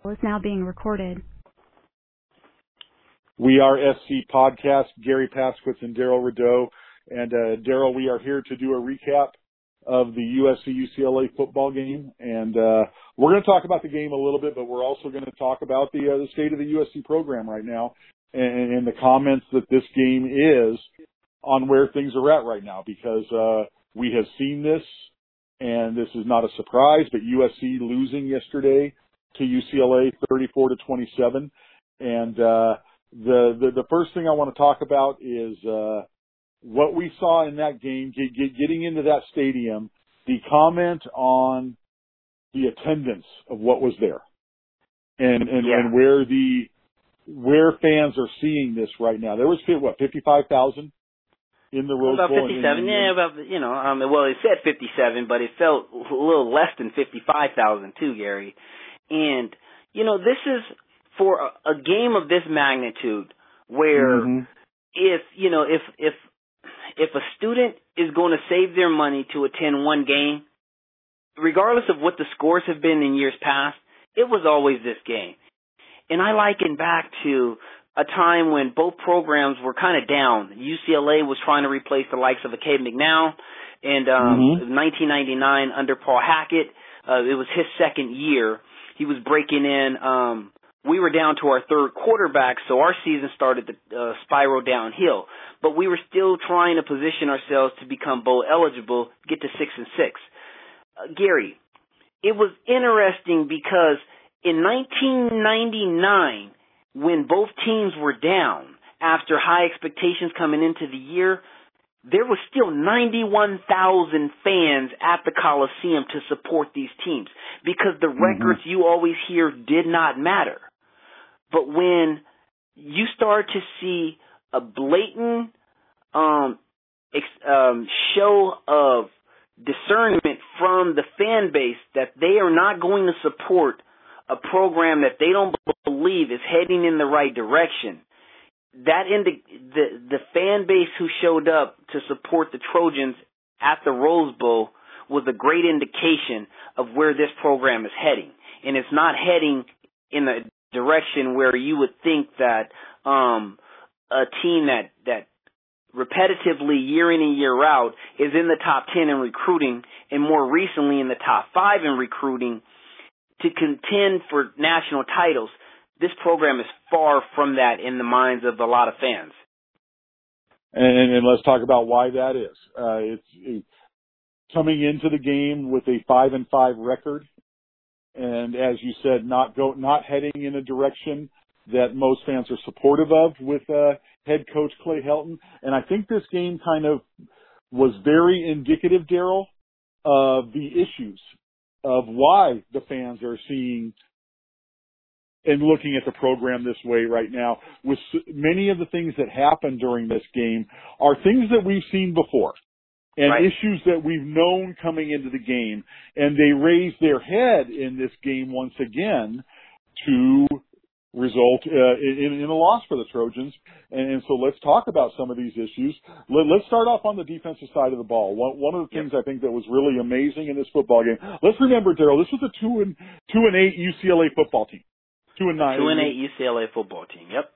is now being recorded. We are SC Podcast, Gary Paskowitz and Daryl Rideau. And Daryl, we are here to do a recap of the USC-UCLA football game. And we're going to talk about the game a little bit, but we're also going to talk about the state of the USC program right now and the comments that this game is on where things are at right now, because we have seen this, and this is not a surprise, but USC losing yesterday to UCLA 34-27. And the first thing I want to talk about is what we saw in that game, getting into that stadium, the comment on the attendance of what was there, and where fans are seeing this right now. There was 55,000 in the Rose Bowl. About 57, well, it said 57, but it felt a little less than 55,000 too, Gary. And, this is for a game of this magnitude where if a student is going to save their money to attend one game, regardless of what the scores have been in years past, it was always this game. And I liken back to a time when both programs were kind of down. UCLA was trying to replace the likes of a Cade McNown, and 1999 under Paul Hackett, it was his second year. He was breaking in. We were down to our third quarterback, so our season started to spiral downhill. But we were still trying to position ourselves to become bowl eligible, get to 6-6. Gary, it was interesting because in 1999, when both teams were down after high expectations coming into the year, there was still 91,000 fans at the Coliseum to support these teams because the records you always hear did not matter. But when you start to see a blatant show of discernment from the fan base that they are not going to support a program that they don't believe is heading in the right direction, that the fan base who showed up to support the Trojans at the Rose Bowl was a great indication of where this program is heading. And it's not heading in a direction where you would think that a team that repetitively year in and year out is in the top 10 in recruiting and more recently in the top 5 in recruiting to contend for national titles. This program is far from that in the minds of a lot of fans. And let's talk about why that is. It's coming into the game with a 5-5 record, and as you said, not heading in a direction that most fans are supportive of with head coach Clay Helton. And I think this game kind of was very indicative, Daryl, of the issues of why the fans are seeing and looking at the program this way right now. With many of the things that happened during this game are things that we've seen before and issues that we've known coming into the game, and they raised their head in this game once again to result in a loss for the Trojans. And so let's talk about some of these issues. Let's start off on the defensive side of the ball. One of the things I think that was really amazing in this football game. Let's remember, Daryl, this was a 2-8 UCLA football team. 2-9. 2-8 UCLA football team. Yep.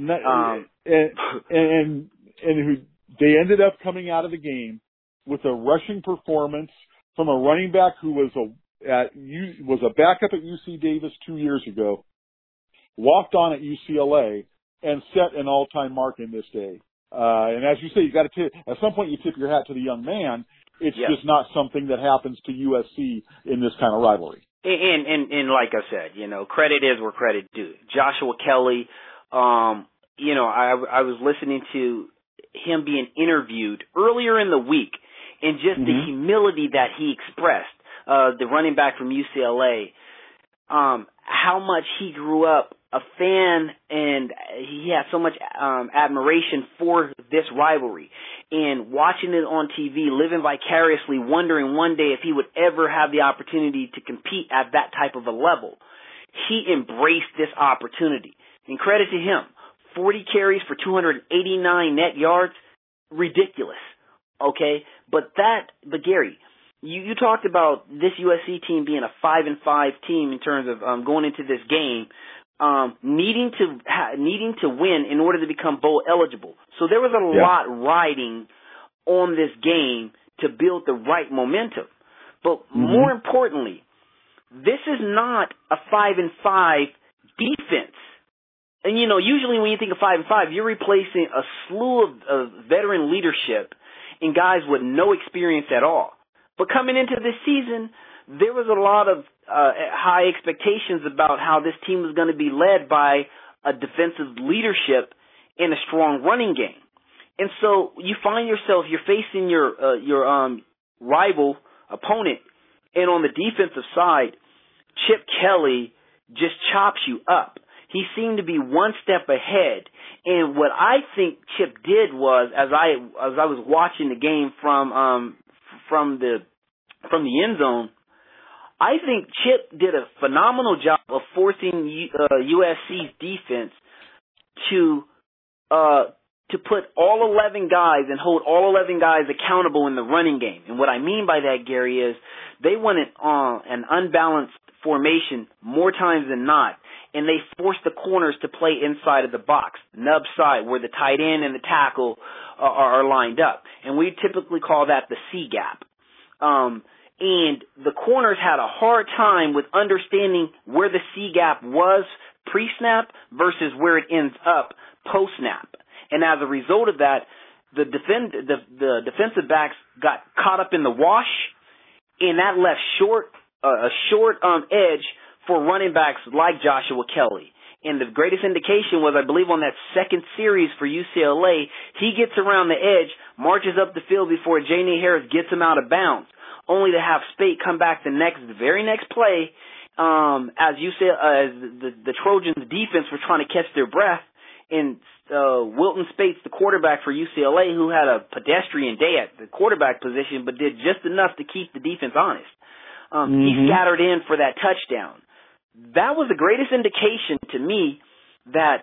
And they ended up coming out of the game with a rushing performance from a running back who was a backup at UC Davis 2 years ago, walked on at UCLA, and set an all-time mark in this day. And as you say, you got to at some point you tip your hat to the young man. It's just not something that happens to USC in this kind of rivalry. And like I said, credit is where credit due. Joshua Kelly, I was listening to him being interviewed earlier in the week, and just the humility that he expressed, the running back from UCLA, how much he grew up a fan, and he had so much admiration for this rivalry. And watching it on TV, living vicariously, wondering one day if he would ever have the opportunity to compete at that type of a level. He embraced this opportunity. And credit to him, 40 carries for 289 net yards, ridiculous. Okay? But Gary, you talked about this USC team being a 5-5 team in terms of going into this game, needing to win in order to become bowl eligible. So there was a lot riding on this game to build the right momentum. But more importantly, this is not a 5-5 defense. And usually when you think of 5-5, you're replacing a slew of veteran leadership and guys with no experience at all. But coming into this season, there was a lot of high expectations about how this team was going to be led by a defensive leadership and a strong running game. And so you find yourself, you're facing your rival opponent, and on the defensive side, Chip Kelly just chops you up. He seemed to be one step ahead. And what I think Chip did was, as I was watching the game from the end zone, I think Chip did a phenomenal job of forcing USC's defense to put all 11 guys and hold all 11 guys accountable in the running game. And what I mean by that, Gary, is they went an unbalanced formation more times than not, and they forced the corners to play inside of the box, nub side, where the tight end and the tackle are lined up. And we typically call that the C gap. And the corners had a hard time with understanding where the C gap was pre-snap versus where it ends up post-snap. And as a result of that, the defensive backs got caught up in the wash, and that left a short edge for running backs like Joshua Kelly. And the greatest indication was, I believe, on that second series for UCLA, he gets around the edge, marches up the field before Janae Harris gets him out of bounds, only to have Spate come back the very next play, as the Trojans' defense were trying to catch their breath, and Wilton Spates, the quarterback for UCLA, who had a pedestrian day at the quarterback position, but did just enough to keep the defense honest. He scattered in for that touchdown. That was the greatest indication to me that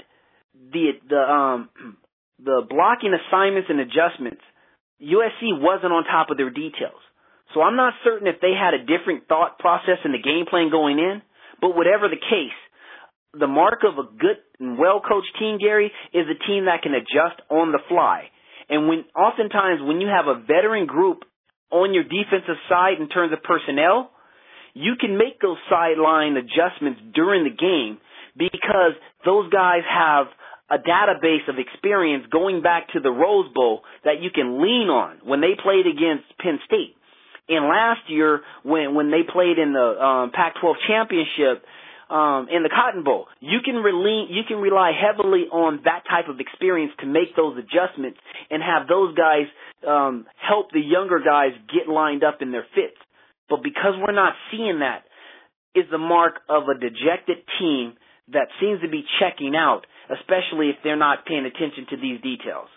the blocking assignments and adjustments, USC wasn't on top of their details. So I'm not certain if they had a different thought process in the game plan going in, but whatever the case, the mark of a good and well-coached team, Gary, is a team that can adjust on the fly. And oftentimes when you have a veteran group on your defensive side in terms of personnel, you can make those sideline adjustments during the game because those guys have a database of experience going back to the Rose Bowl that you can lean on when they played against Penn State. And last year, when they played in the Pac-12 championship in the Cotton Bowl, you can rely heavily on that type of experience to make those adjustments and have those guys help the younger guys get lined up in their fits. But because we're not seeing that, is the mark of a dejected team that seems to be checking out, especially if they're not paying attention to these details.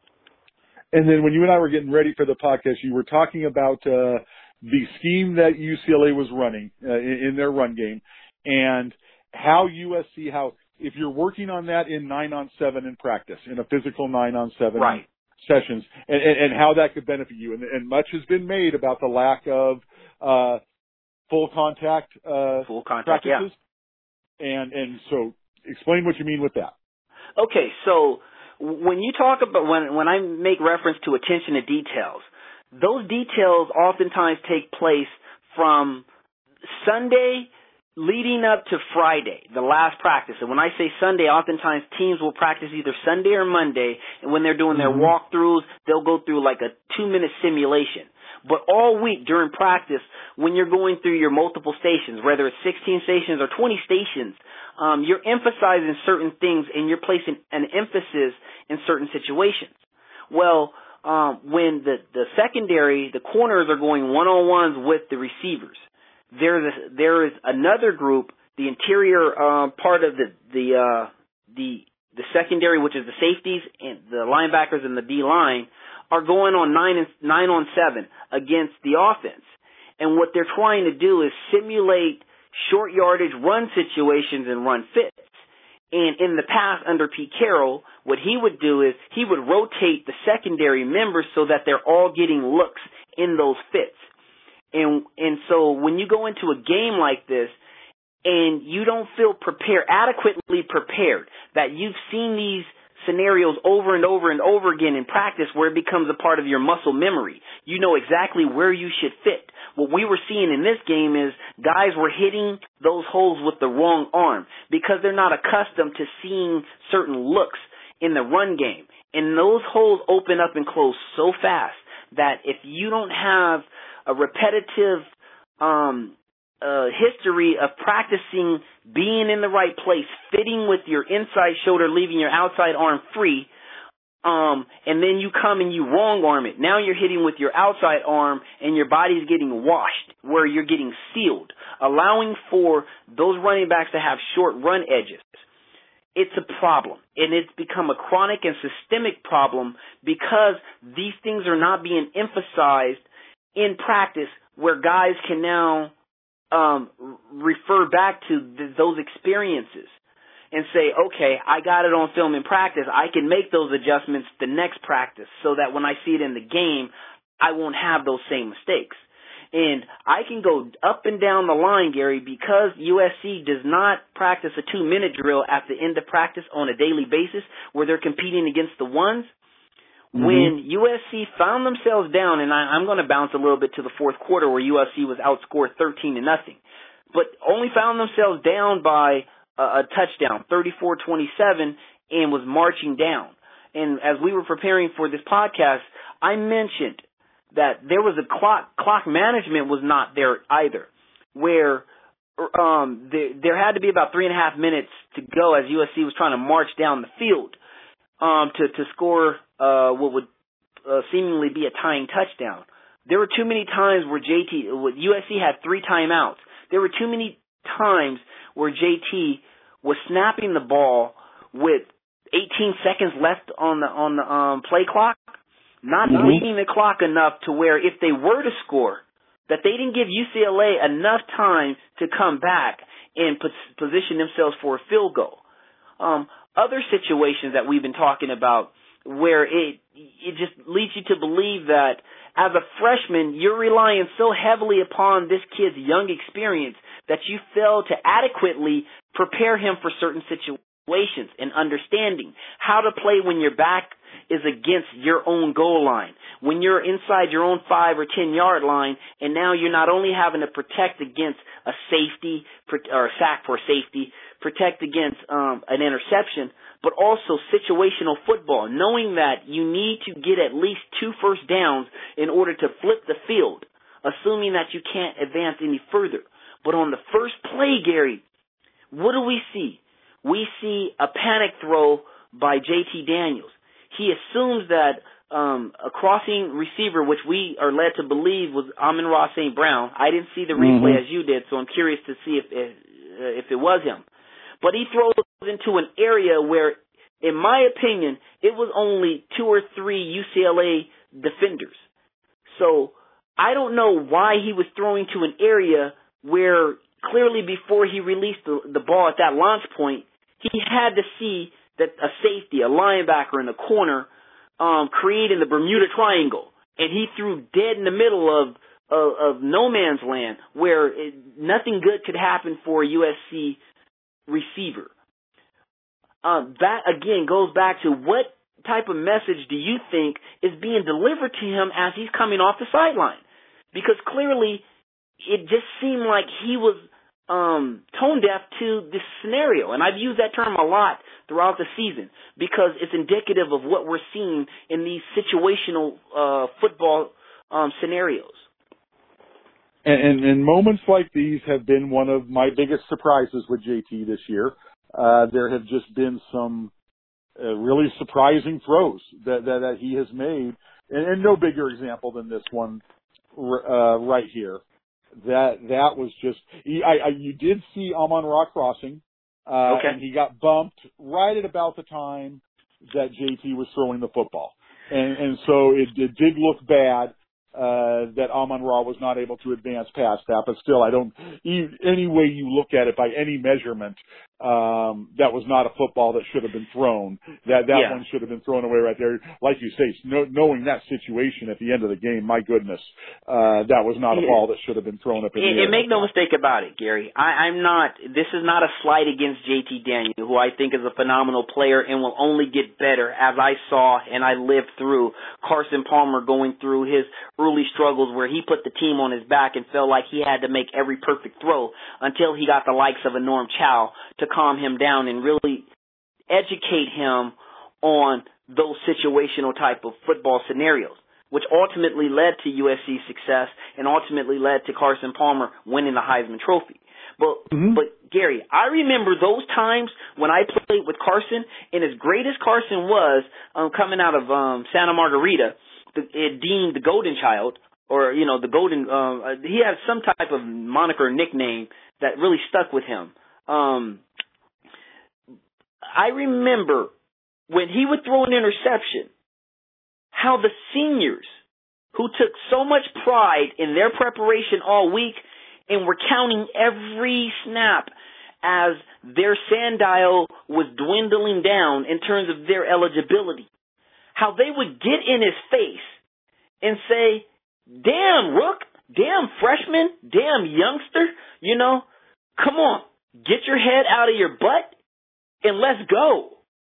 And then when you and I were getting ready for the podcast, you were talking about the scheme that UCLA was running in their run game, and how USC, if you're working on that in 9-on-7 in practice, in a physical 9-on-7 sessions, and how that could benefit you. And much has been made about the lack of full contact practices. Yeah. And so explain what you mean with that. Okay, so when you talk about, when I make reference to attention to details, those details oftentimes take place from Sunday leading up to Friday, the last practice. And when I say Sunday, oftentimes teams will practice either Sunday or Monday, and when they're doing their walkthroughs, they'll go through like a 2-minute simulation. But all week during practice, when you're going through your multiple stations, whether it's 16 stations or 20 stations, you're emphasizing certain things and you're placing an emphasis in certain situations. Well, when the secondary, the corners are going one-on-ones with the receivers, there is another group, the interior part of the secondary, which is the safeties and the linebackers and the D-line, are going on 9-on-7 against the offense. And what they're trying to do is simulate short yardage run situations and run fits. And in the past, under Pete Carroll, what he would do is he would rotate the secondary members so that they're all getting looks in those fits. And so when you go into a game like this and you don't feel adequately prepared, that you've seen these scenarios over and over and over again in practice where it becomes a part of your muscle memory. You know exactly where you should fit. What we were seeing in this game is guys were hitting those holes with the wrong arm because they're not accustomed to seeing certain looks in the run game. And those holes open up and close so fast that if you don't have a repetitive history of practicing being in the right place, fitting with your inside shoulder, leaving your outside arm free, and then you come and you wrong arm it. Now you're hitting with your outside arm and your body's getting washed where you're getting sealed, allowing for those running backs to have short run edges. It's a problem, and it's become a chronic and systemic problem because these things are not being emphasized in practice where guys can now refer back to those experiences and say, okay, I got it on film in practice. I can make those adjustments the next practice so that when I see it in the game, I won't have those same mistakes. And I can go up and down the line, Gary, because USC does not practice a 2-minute drill at the end of practice on a daily basis where they're competing against the ones. Mm-hmm. When USC found themselves down, and I'm going to bounce a little bit to the fourth quarter where USC was outscored 13-0, but only found themselves down by a touchdown, 34-27, and was marching down. And as we were preparing for this podcast, I mentioned that there was a clock management was not there either, where there had to be about 3.5 minutes to go as USC was trying to march down the field to score what would seemingly be a tying touchdown. There were too many times where USC had 3 timeouts. There were too many times where JT was snapping the ball with 18 seconds left on the play clock, not bleeding the clock enough to where if they were to score, that they didn't give UCLA enough time to come back and position themselves for a field goal. Other situations that we've been talking about where it just leads you to believe that as a freshman, you're relying so heavily upon this kid's young experience that you fail to adequately prepare him for certain situations and understanding how to play when your back is against your own goal line, when you're inside your own 5 or 10 yard line, and now you're not only having to protect against a safety or a sack for safety, protect against an interception, but also situational football, knowing that you need to get at least 2 first downs in order to flip the field, assuming that you can't advance any further. But on the first play, Gary, what do we see? We see a panic throw by JT Daniels. He assumes that a crossing receiver, which we are led to believe was Amon-Ra St. Brown. I didn't see the replay as you did, so I'm curious to see if it was him. But he throws into an area where, in my opinion, it was only 2 or 3 UCLA defenders. So I don't know why he was throwing to an area where clearly before he released the ball at that launch point, he had to see that a safety, a linebacker in the corner, creating the Bermuda Triangle. And he threw dead in the middle of no man's land where nothing good could happen for a USC receiver. That, again, goes back to what type of message do you think is being delivered to him as he's coming off the sideline? Because clearly it just seemed like he was tone deaf to this scenario. And I've used that term a lot throughout the season because it's indicative of what we're seeing in these situational football scenarios. And moments like these have been one of my biggest surprises with JT this year. There have just been some really surprising throws that he has made, and no bigger example than this one right here. That was just you did see Amon-Ra crossing, and he got bumped right at about the time that JT was throwing the football, and so it did look bad that Amon-Ra was not able to advance past that. But still, I don't any way you look at it by any measurement, that was not a football that should have been thrown. That one should have been thrown away right there. Like you say, knowing that situation at the end of the game, my goodness, that was not a ball that should have been thrown up in the air. And make no mistake about it, Gary. This is not a slight against JT Daniels, who I think is a phenomenal player and will only get better, as I saw and I lived through Carson Palmer going through his early struggles where he put the team on his back and felt like he had to make every perfect throw until he got the likes of a Norm Chow to calm him down and really educate him on those situational type of football scenarios, which ultimately led to USC's success and ultimately led to Carson Palmer winning the Heisman Trophy. But Gary, I remember those times when I played with Carson, and as great as Carson was coming out of Santa Margarita, deemed the Golden Child, or the Golden. He had some type of moniker or nickname that really stuck with him. I remember when he would throw an interception, how the seniors who took so much pride in their preparation all week and were counting every snap as their sand dial was dwindling down in terms of their eligibility, how they would get in his face and say, damn, Rook, damn, freshman, damn, youngster, come on, get your head out of your butt and let's go.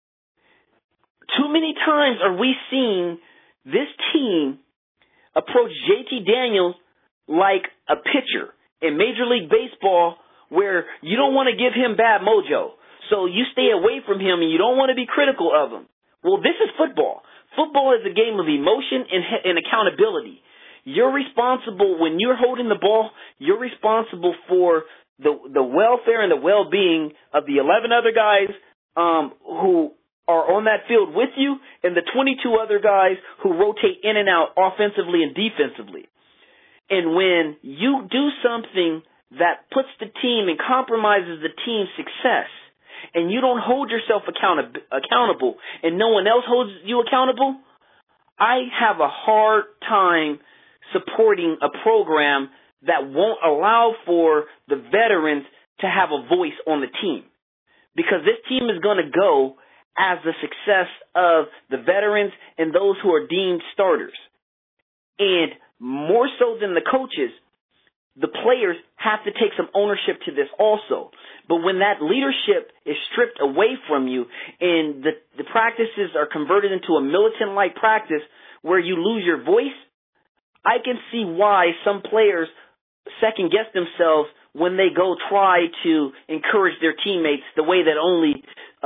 Too many times are we seeing this team approach JT Daniels like a pitcher in Major League Baseball, where you don't want to give him bad mojo. So you stay away from him and you don't want to be critical of him. Well, this is football. Football is a game of emotion and accountability. You're responsible when you're holding the ball. You're responsible for the welfare and the well-being of the 11 other guys who are on that field with you and the 22 other guys who rotate in and out offensively and defensively. And when you do something that puts the team and compromises the team's success, and you don't hold yourself accountable and no one else holds you accountable, I have a hard time supporting a program that won't allow for the veterans to have a voice on the team. Because this team is going to go as the success of the veterans and those who are deemed starters. And more so than the coaches, the players have to take some ownership to this also. But when that leadership is stripped away from you and the practices are converted into a militant-like practice where you lose your voice, I can see why some players second-guess themselves when they go try to encourage their teammates the way that only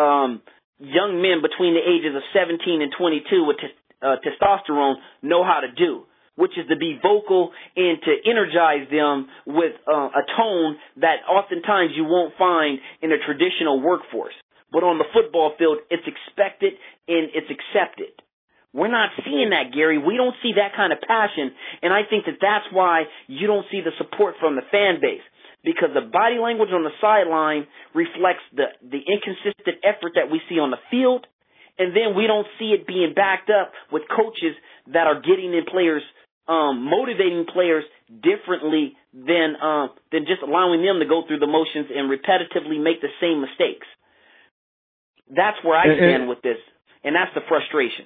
young men between the ages of 17 and 22 with testosterone know how to do, which is to be vocal and to energize them with a tone that oftentimes you won't find in a traditional workforce. But on the football field, it's expected and it's accepted. We're not seeing that, Gary. We don't see that kind of passion, and I think that that's why you don't see the support from the fan base, because the body language on the sideline reflects the inconsistent effort that we see on the field, and then we don't see it being backed up with coaches that are getting in players, motivating players differently than just allowing them to go through the motions and repetitively make the same mistakes. That's where I stand with this, and that's the frustration.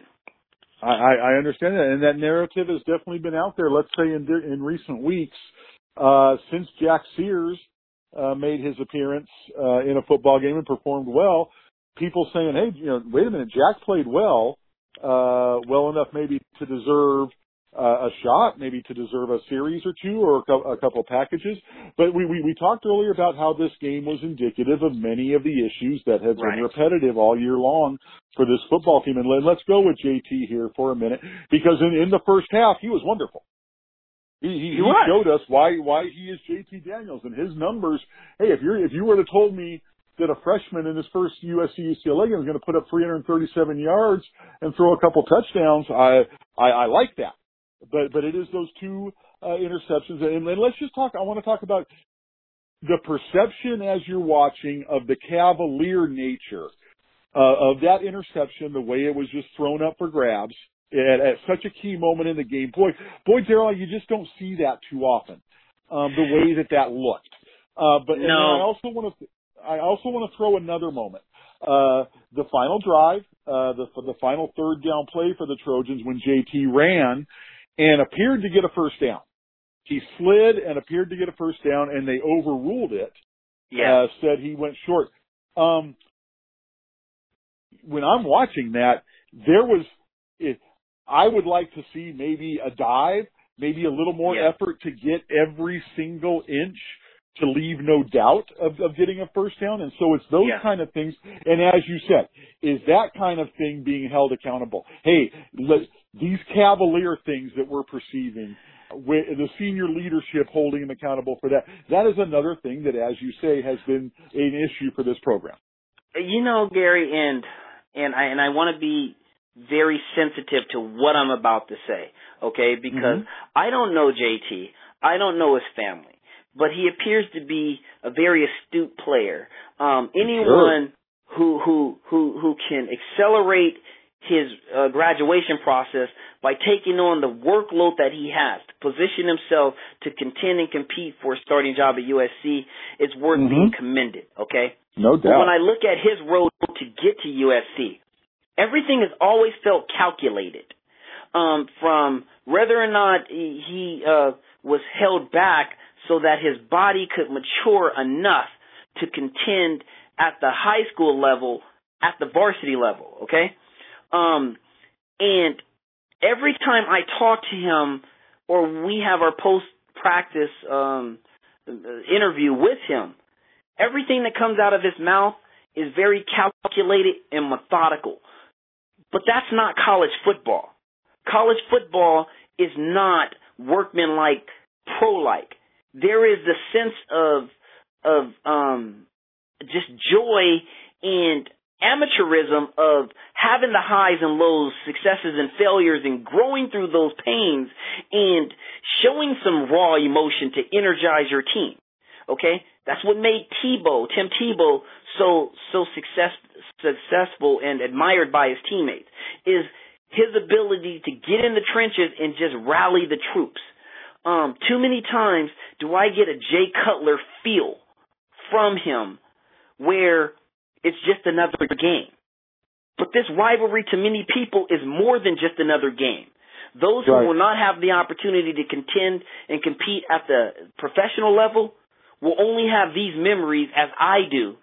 I understand that, and that narrative has definitely been out there. Let's say in recent weeks, since Jack Sears made his appearance in a football game and performed well, people saying, "Hey, wait a minute, Jack played well enough maybe to deserve a shot, maybe to deserve a series or two or a couple of packages." But we talked earlier about how this game was indicative of many of the issues that have been repetitive all year long for this football team. And let's go with JT here for a minute, because in the first half, he was wonderful. He showed us why he is JT Daniels and his numbers. Hey, if you were to told me that a freshman in his first USC-UCLA game was going to put up 337 yards and throw a couple touchdowns, I like that. But it is those two interceptions. And let's just talk. I want to talk about the perception as you're watching of the cavalier nature of that interception, the way it was just thrown up for grabs at such a key moment in the game. Boy, Darryl, you just don't see that too often, the way that looked. But no. I I also want to throw another moment. The final drive, the final third down play for the Trojans when JT ran and appeared to get a first down. He slid and appeared to get a first down, and they overruled it. Yeah. Said he went short. When I'm watching that, I would like to see maybe a dive, maybe a little more effort to get every single inch to leave no doubt of getting a first down. And so it's those kind of things. And as you said, is that kind of thing being held accountable? Hey, these cavalier things that we're perceiving, the senior leadership holding them accountable for that, that is another thing that, as you say, has been an issue for this program. You know, Gary, and I want to be very sensitive to what I'm about to say, okay? Because I don't know JT. I don't know his family. But he appears to be a very astute player. Anyone who can accelerate his graduation process by taking on the workload that he has to position himself to contend and compete for a starting job at USC is worth being commended, okay? No doubt. But when I look at his road to get to USC, everything has always felt calculated. From whether or not he was held back so that his body could mature enough to contend at the high school level, at the varsity level, okay? And every time I talk to him or we have our post-practice interview with him, everything that comes out of his mouth is very calculated and methodical. But that's not college football. College football is not workmanlike, pro-like. There is the sense of just joy and amateurism of having the highs and lows, successes and failures, and growing through those pains and showing some raw emotion to energize your team. Okay? That's what made Tim Tebow, so successful and admired by his teammates, is his ability to get in the trenches and just rally the troops. Too many times do I get a Jay Cutler feel from him where it's just another game. But this rivalry to many people is more than just another game. Those who will not have the opportunity to contend and compete at the professional level will only have these memories, as I do,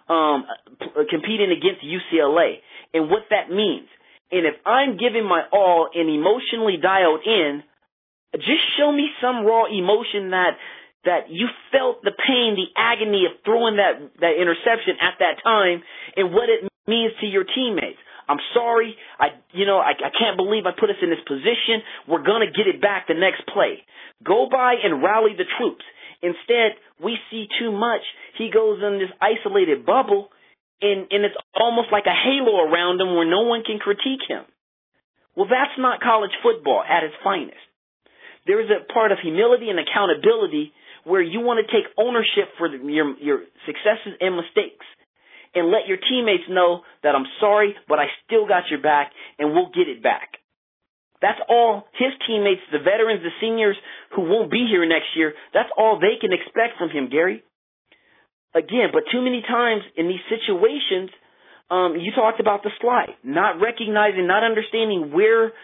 competing against UCLA and what that means. And if I'm giving my all and emotionally dialed in, just show me some raw emotion that you felt the pain, the agony of throwing that interception at that time and what it means to your teammates. I'm sorry. I can't believe I put us in this position. We're going to get it back the next play. Go by and rally the troops. Instead, we see too much. He goes in this isolated bubble, and it's almost like a halo around him where no one can critique him. Well, that's not college football at its finest. There is a part of humility and accountability where you want to take ownership for your successes and mistakes and let your teammates know that I'm sorry, but I still got your back and we'll get it back. That's all his teammates, the veterans, the seniors who won't be here next year, that's all they can expect from him, Gary. Again, but too many times in these situations, you talked about the slide, not recognizing, not understanding where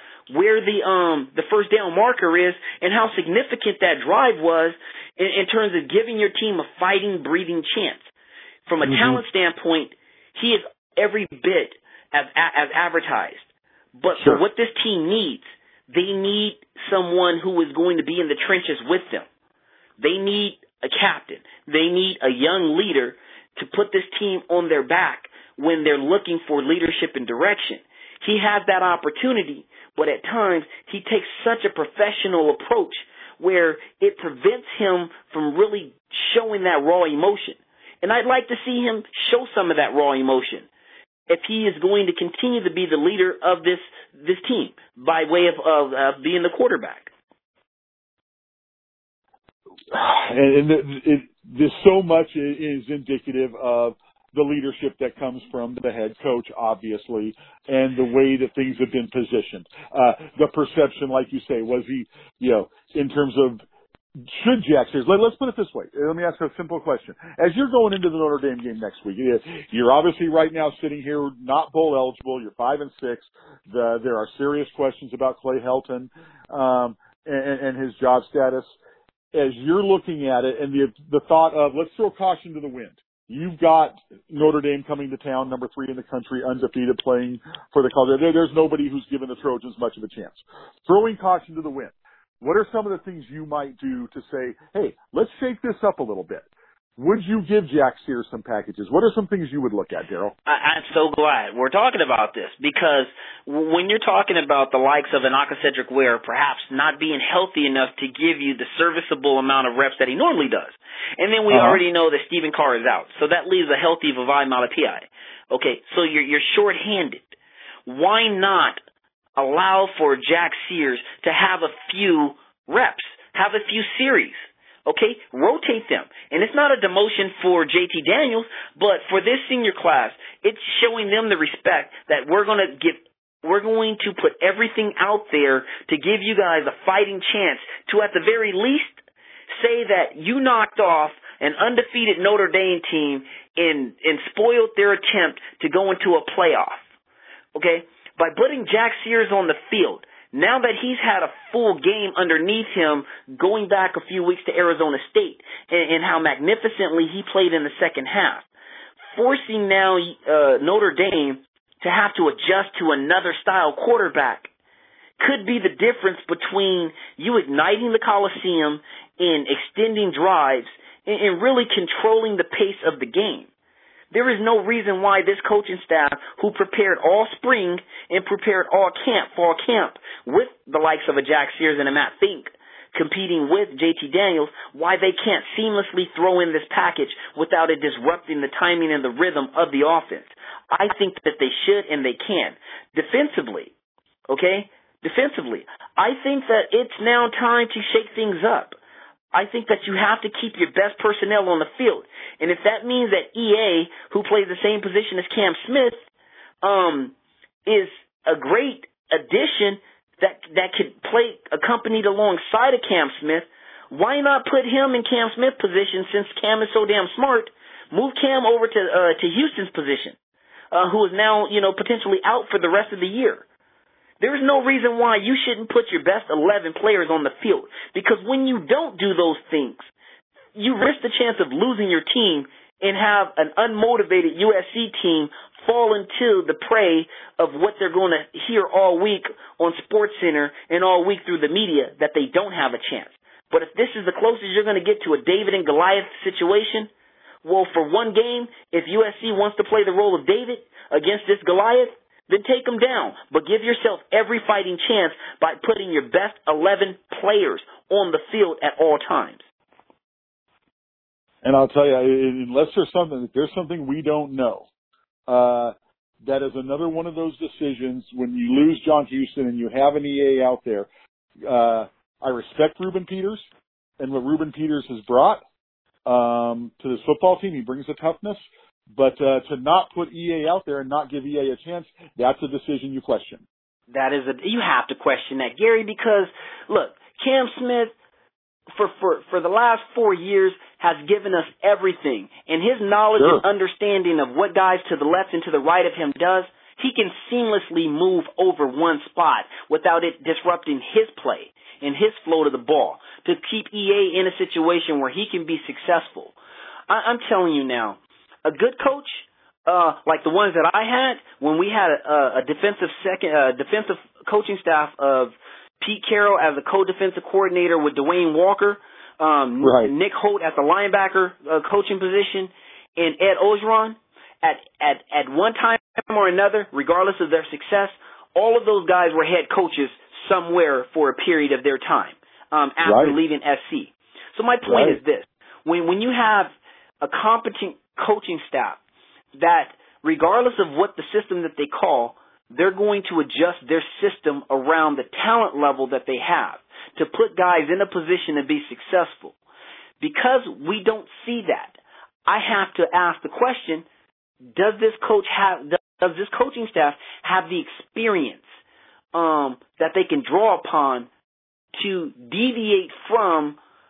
the first down marker is and how significant that drive was in terms of giving your team a fighting, breathing chance. From a talent standpoint, he is every bit as advertised. But for what this team needs, they need someone who is going to be in the trenches with them. They need a captain. They need a young leader to put this team on their back when they're looking for leadership and direction. He has that opportunity, but at times he takes such a professional approach where it prevents him from really showing that raw emotion. And I'd like to see him show some of that raw emotion if he is going to continue to be the leader of this team by way of being the quarterback. And there's so much is indicative of the leadership that comes from the head coach, obviously, and the way that things have been positioned. The perception, like you say, was he, in terms of should Jack Sears, let's put it this way. Let me ask a simple question. As you're going into the Notre Dame game next week, you're obviously right now sitting here not bowl eligible. You're 5-6. There are serious questions about Clay Helton, and his job status. As you're looking at it, and the thought of, let's throw caution to the wind. You've got Notre Dame coming to town, number 3 in the country, undefeated, playing for the college. There's nobody who's given the Trojans much of a chance. Throwing caution to the wind. What are some of the things you might do to say, hey, let's shake this up a little bit? Would you give Jack Sears some packages? What are some things you would look at, Daryl? I'm so glad we're talking about this, because when you're talking about the likes of an Aka Cedric Ware perhaps not being healthy enough to give you the serviceable amount of reps that he normally does, and then we already know that Stephen Carr is out, so that leaves a healthy Vavae Malapai. Okay, so you're shorthanded. Why not allow for Jack Sears to have a few reps, have a few series? Okay, rotate them. And it's not a demotion for JT Daniels, but for this senior class, it's showing them the respect that we're going to put everything out there to give you guys a fighting chance to, at the very least, say that you knocked off an undefeated Notre Dame team and spoiled their attempt to go into a playoff. Okay? By putting Jack Sears on the field, now that he's had a full game underneath him, going back a few weeks to Arizona State, and how magnificently he played in the second half, forcing now Notre Dame to have to adjust to another style quarterback could be the difference between you igniting the Coliseum and extending drives and really controlling the pace of the game. There is no reason why this coaching staff, who prepared all spring and prepared all fall camp, with the likes of a Jack Sears and a Matt Fink competing with JT Daniels, why they can't seamlessly throw in this package without it disrupting the timing and the rhythm of the offense. I think that they should and they can. Defensively, I think that it's now time to shake things up. I think that you have to keep your best personnel on the field. And if that means that EA, who plays the same position as Cam Smith, is a great addition that could play accompanied alongside of Cam Smith, why not put him in Cam Smith's position, since Cam is so damn smart? Move Cam over to Houston's position, who is now, potentially out for the rest of the year. There is no reason why you shouldn't put your best 11 players on the field, because when you don't do those things, you risk the chance of losing your team and have an unmotivated USC team fall into the prey of what they're going to hear all week on SportsCenter and all week through the media, that they don't have a chance. But if this is the closest you're going to get to a David and Goliath situation, well, for one game, if USC wants to play the role of David against this Goliath, then take them down. But give yourself every fighting chance by putting your best 11 players on the field at all times. And I'll tell you, unless there's something we don't know, that is another one of those decisions when you lose John Houston and you have an EA out there. I respect Ruben Peters and what Ruben Peters has brought to this football team. He brings a toughness. But to not put EA out there and not give EA a chance, that's a decision you question. You have to question that, Gary, because look, Cam Smith for the last 4 years has given us everything, and his knowledge and understanding of what guys to the left and to the right of him does, he can seamlessly move over one spot without it disrupting his play and his flow to the ball to keep EA in a situation where he can be successful. I'm telling you now, a good coach, like the ones that I had when we had a defensive coaching staff of Pete Carroll as a co-defensive coordinator with Dwayne Walker, Nick Holt at the linebacker coaching position, and Ed Orgeron, at one time or another, regardless of their success, all of those guys were head coaches somewhere for a period of their time after leaving SC. So my point is this: when you have a competent coaching staff that, regardless of what the system that they call, they're going to adjust their system around the talent level that they have to put guys in a position to be successful. Because we don't see that, I have to ask the question, does this coaching staff have the experience that they can draw upon to deviate from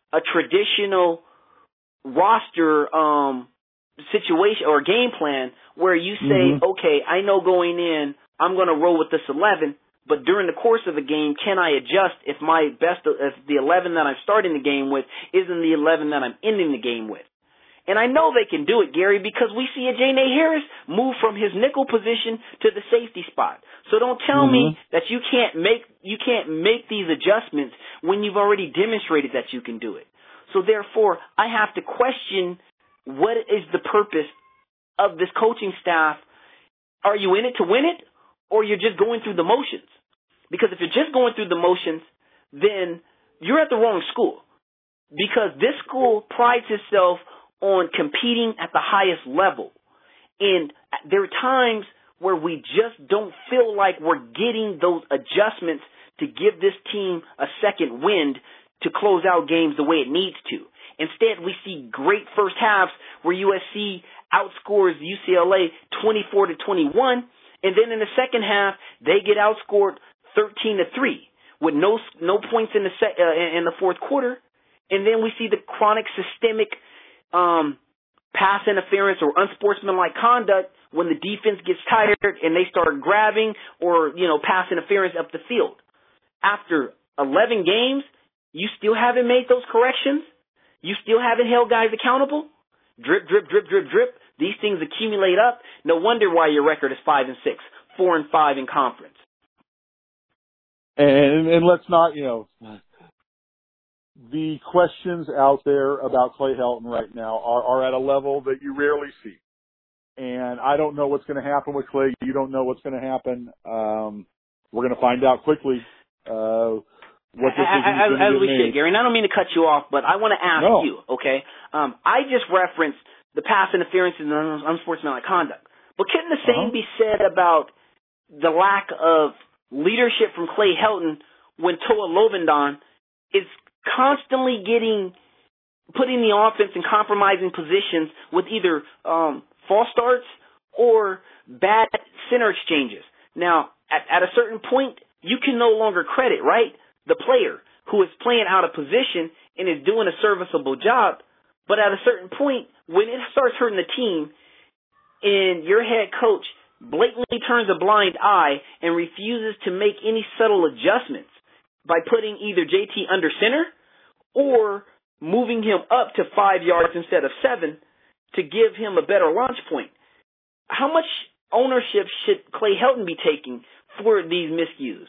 a traditional roster situation or game plan where you say, okay, I know going in, I'm going to roll with this 11, but during the course of the game, can I adjust if if the 11 that I'm starting the game with isn't the 11 that I'm ending the game with? And I know they can do it, Gary, because we see Ajay Harris move from his nickel position to the safety spot. So don't tell me that you can't make these adjustments when you've already demonstrated that you can do it. So therefore, I have to question, what is the purpose of this coaching staff? Are you in it to win it, or you're just going through the motions? Because if you're just going through the motions, then you're at the wrong school. Because this school prides itself on competing at the highest level. And there are times where we just don't feel like we're getting those adjustments to give this team a second wind to close out games the way it needs to. Instead, we see great first halves where USC outscores UCLA 24-21, and then in the second half, they get outscored 13-3 with no points in the fourth quarter. And then we see the chronic systemic pass interference or unsportsmanlike conduct when the defense gets tired and they start grabbing or, pass interference up the field. After 11 games, you still haven't made those corrections? You still haven't held guys accountable? Drip, drip, drip, drip, drip. These things accumulate up. No wonder why your record is 5-6, 4-5 in conference. And let's not, the questions out there about Clay Helton right now are at a level that you rarely see. And I don't know what's going to happen with Clay. You don't know what's going to happen. We're going to find out quickly what this is going to be. As we should, Gary, and I don't mean to cut you off, but I want to ask you, okay? I just referenced the pass interference and unsportsmanlike conduct. But couldn't the same be said about the lack of leadership from Clay Helton when Toa Lobendon is constantly putting the offense in compromising positions with either false starts or bad center exchanges? Now, at a certain point, you can no longer credit, right, the player who is playing out of position and is doing a serviceable job. But at a certain point, when it starts hurting the team and your head coach blatantly turns a blind eye and refuses to make any subtle adjustments by putting either JT under center or moving him up to 5 yards instead of 7 to give him a better launch point, how much ownership should Clay Helton be taking for these miscues?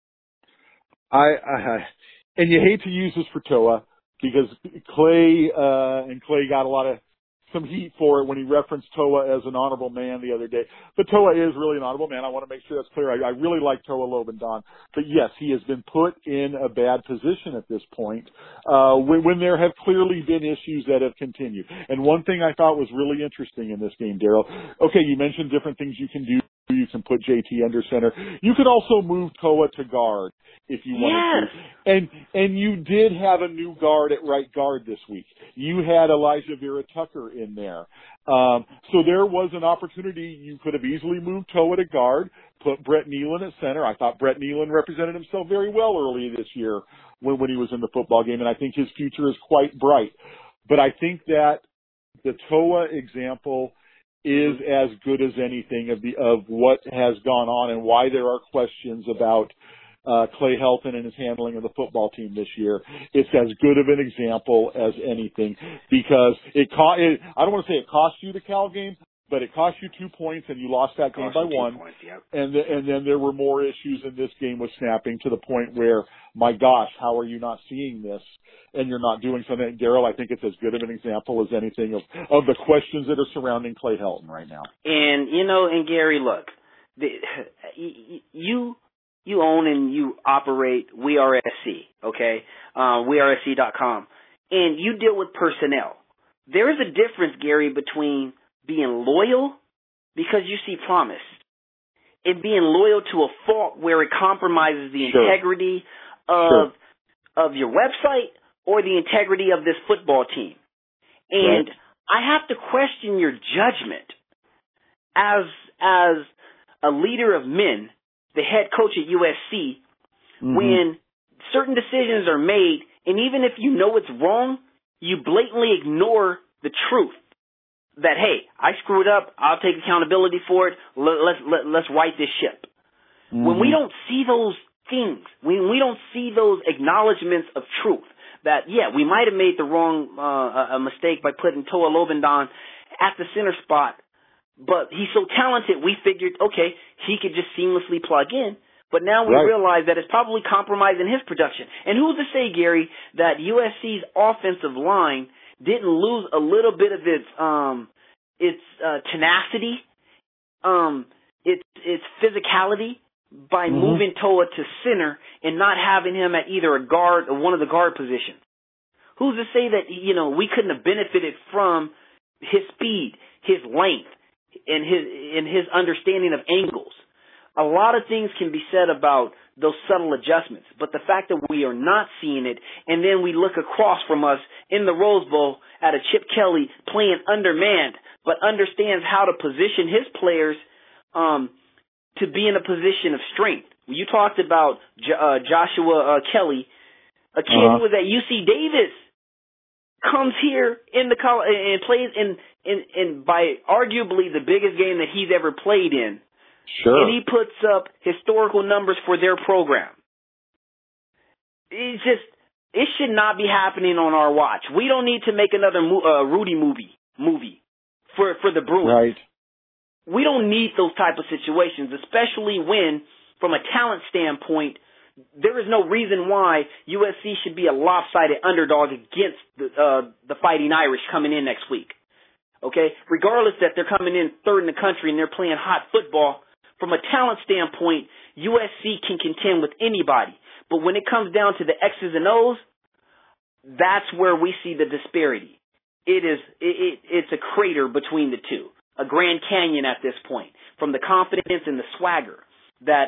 And you hate to use this for Toa because Clay got some heat for it when he referenced Toa as an honorable man the other day. But Toa is really an honorable man. I want to make sure that's clear. I really like Toa Lobendon. But yes, he has been put in a bad position at this point when there have clearly been issues that have continued. And one thing I thought was really interesting in this game, Daryl, okay, you mentioned different things you can do. You can put JT under center. You could also move Toa to guard if you wanted to. And you did have a new guard at right guard this week. You had Elijah Vera Tucker in there. So there was an opportunity. You could have easily moved Toa to guard, put Brett Nealon at center. I thought Brett Nealon represented himself very well early this year when he was in the football game, and I think his future is quite bright. But I think that the Toa example is as good as anything of what has gone on and why there are questions about Clay Helton and his handling of the football team this year. It's as good of an example as anything because I don't want to say it cost you the Cal game, but it cost you 2 points and you lost that game by 1. Points, yep. And then there were more issues in this game with snapping to the point where, my gosh, how are you not seeing this and you're not doing something? Daryl, I think it's as good of an example as anything of the questions that are surrounding Clay Helton right now. And, and Gary, look, you own and you operate WeAreSC, okay? WeAreSC.com. And you deal with personnel. There is a difference, Gary, between being loyal because you see promise and being loyal to a fault where it compromises the integrity of your website or the integrity of this football team. And I have to question your judgment as a leader of men, the head coach at USC, when certain decisions are made And even if you know it's wrong, you blatantly ignore the truth that, hey, I screwed up. I'll take accountability for it. Let's right this ship. Mm-hmm. When we don't see those things, when we don't see those acknowledgments of truth, that, yeah, we might have made the wrong a mistake by putting Toa Lobendahn at the center spot, but he's so talented, we figured, okay, he could just seamlessly plug in. But now we realize that it's probably compromising his production. And who's to say, Gary, that USC's offensive line didn't lose a little bit of its tenacity, its physicality by moving Toa to center and not having him at either a guard or one of the guard positions? Who's to say that, we couldn't have benefited from his speed, his length, and his understanding of angles? A lot of things can be said about those subtle adjustments, but the fact that we are not seeing it, and then we look across from us in the Rose Bowl at a Chip Kelly playing undermanned, but understands how to position his players to be in a position of strength. You talked about Joshua Kelly, a kid who was at UC Davis, comes here in the college and plays in by arguably the biggest game that he's ever played in. Sure. And he puts up historical numbers for their program. It should not be happening on our watch. We don't need to make another Rudy movie for the Bruins. Right. We don't need those type of situations, especially when, from a talent standpoint, there is no reason why USC should be a lopsided underdog against the Fighting Irish coming in next week. Okay? Regardless that they're coming in third in the country and they're playing hot football, from a talent standpoint, USC can contend with anybody. But when it comes down to the X's and O's, that's where we see the disparity. It's a crater between the two, a Grand Canyon at this point, from the confidence and the swagger that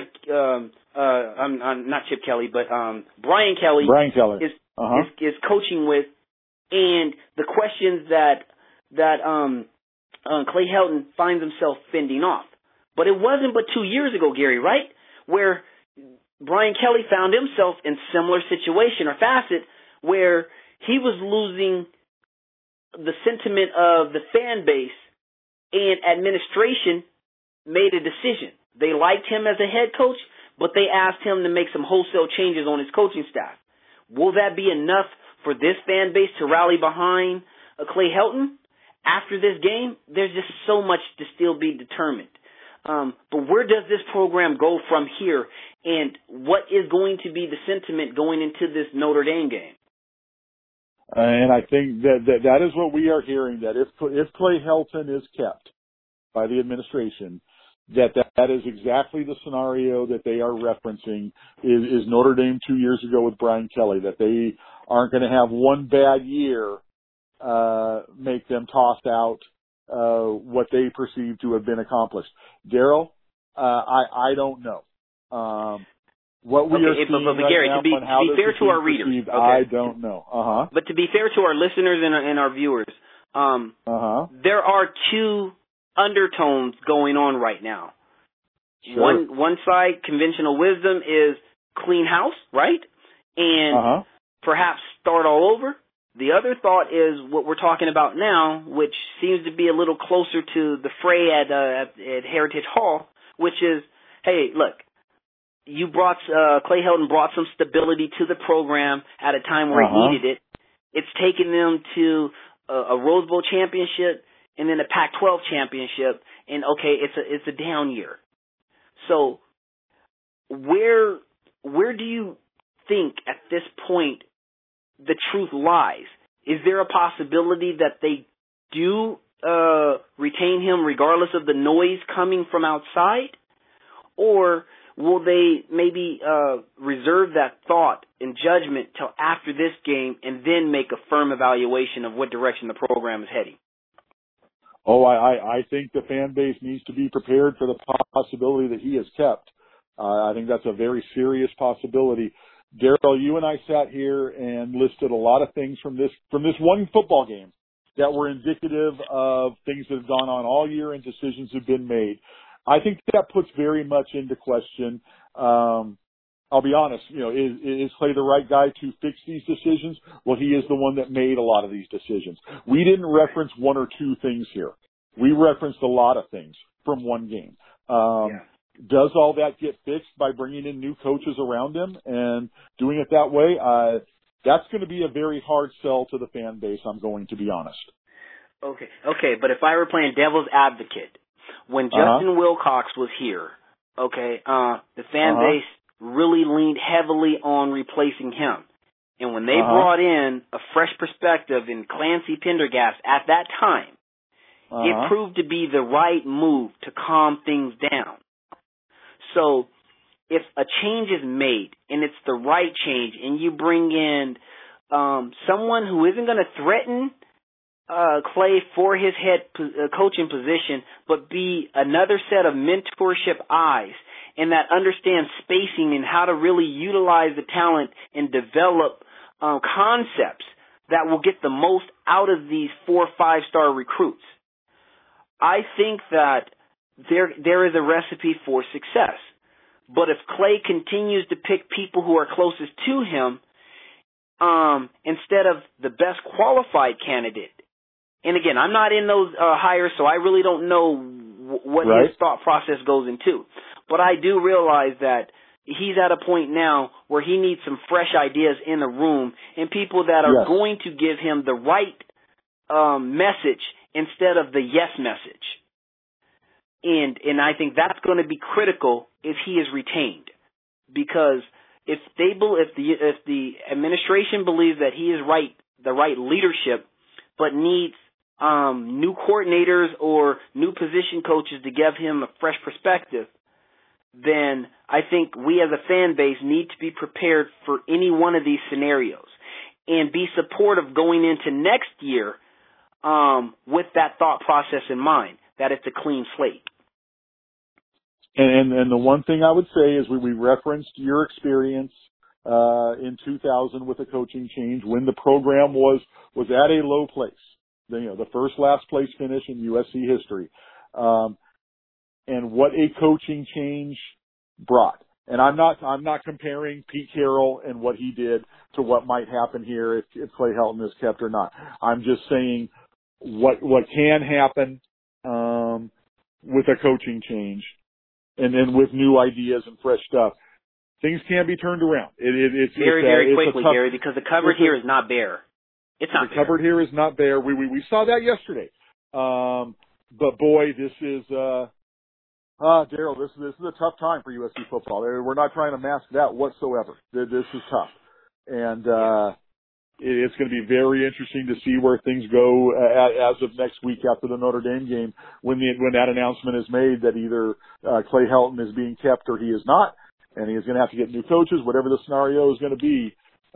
Brian Kelly is coaching with, and the questions that Clay Helton finds himself fending off. But it wasn't but 2 years ago, Gary, right, where Brian Kelly found himself in similar situation or facet where he was losing the sentiment of the fan base, and administration made a decision. They liked him as a head coach, but they asked him to make some wholesale changes on his coaching staff. Will that be enough for this fan base to rally behind Clay Helton? After this game, there's just so much to still be determined. But where does this program go from here, and what is going to be the sentiment going into this Notre Dame game? And I think that is what we are hearing, that if Clay Helton is kept by the administration, that is exactly the scenario that they are referencing is Notre Dame 2 years ago with Brian Kelly, that they aren't going to have one bad year make them tossed out what they perceive to have been accomplished. Daryl, I don't know. What we are seeing right Gary, now, to be fair to our readers, I don't know. But to be fair to our listeners and our viewers, there are two undertones going on right now. Sure. One side, conventional wisdom, is clean house, right? And perhaps start all over. The other thought is what we're talking about now, which seems to be a little closer to the fray at Heritage Hall, which is, hey, look, Clay Helton brought some stability to the program at a time where it needed it. It's taken them to a Rose Bowl championship and then a Pac-12 championship, and okay, it's a down year. So where do you think at this point the truth lies? Is there a possibility that they do retain him regardless of the noise coming from outside? Or will they maybe reserve that thought and judgment till after this game and then make a firm evaluation of what direction the program is heading? Oh, I think the fan base needs to be prepared for the possibility that he is kept. I think that's a very serious possibility. Daryl, you and I sat here and listed a lot of things from this one football game that were indicative of things that have gone on all year and decisions have been made. I think that puts very much into question I'll be honest, is Clay the right guy to fix these decisions? Well, he is the one that made a lot of these decisions. We didn't reference one or two things here. We referenced a lot of things from one game. Does all that get fixed by bringing in new coaches around him and doing it that way? That's going to be a very hard sell to the fan base, I'm going to be honest. Okay, but if I were playing devil's advocate, when Justin Wilcox was here, the fan base really leaned heavily on replacing him. And when they brought in a fresh perspective in Clancy Pendergast at that time, it proved to be the right move to calm things down. So if a change is made and it's the right change and you bring in someone who isn't going to threaten Clay for his head coaching position, but be another set of mentorship eyes and that understands spacing and how to really utilize the talent and develop concepts that will get the most out of these 4 or 5-star recruits. I think that there is a recipe for success. But if Clay continues to pick people who are closest to him instead of the best qualified candidate, and again, I'm not in those hires, so I really don't know what his thought process goes into. But I do realize that he's at a point now where he needs some fresh ideas in the room and people that are going to give him the right message instead of the yes message. And I think that's going to be critical if he is retained, because if the administration believes that he is the right leadership, but needs new coordinators or new position coaches to give him a fresh perspective, then I think we as a fan base need to be prepared for any one of these scenarios and be supportive going into next year with that thought process in mind, that it's a clean slate. And the one thing I would say is we referenced your experience in 2000 with a coaching change when the program was at a low place, the first last place finish in USC history, and what a coaching change brought. And I'm not comparing Pete Carroll and what he did to what might happen here if Clay Helton is kept or not. I'm just saying what can happen with a coaching change. And then with new ideas and fresh stuff, things can be turned around. It's very quickly, Gary, because the cupboard here is not bare. It's not. The cupboard here is not bare. We saw that yesterday. But boy, this is Daryl. This is a tough time for USC football. We're not trying to mask that whatsoever. This is tough, and it's going to be very interesting to see where things go as of next week after the Notre Dame game, when that announcement is made that either Clay Helton is being kept or he is not, and he is going to have to get new coaches, whatever the scenario is going to be.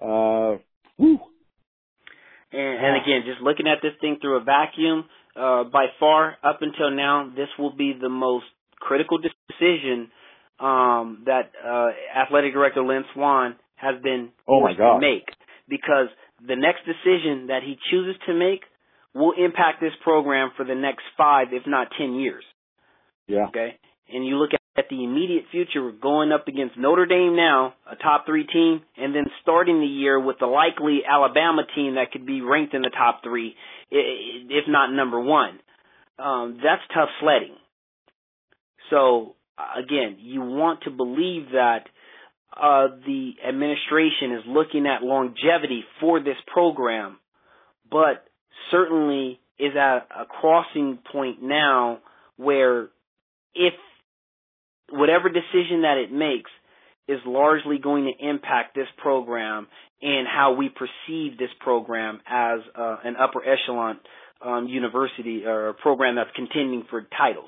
And again, just looking at this thing through a vacuum, by far up until now, this will be the most critical decision that Athletic Director Lynn Swann has been forced to make, because the next decision that he chooses to make will impact this program for the next 5, if not 10 years. Yeah. Okay? And you look at the immediate future, going up against Notre Dame now, a top 3 team, and then starting the year with the likely Alabama team that could be ranked in the top 3, if not number 1. That's tough sledding. So, again, you want to believe that the administration is looking at longevity for this program, but certainly is at a crossing point now where if whatever decision that it makes is largely going to impact this program and how we perceive this program as an upper echelon university or a program that's contending for titles.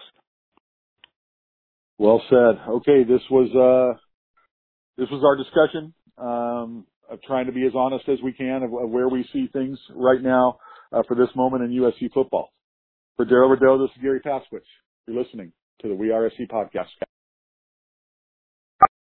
Well said. Okay, this was our discussion of trying to be as honest as we can of where we see things right now for this moment in USC football. For Daryl Rideau, this is Gary Paskowitz. You're listening to the We Are SC podcast.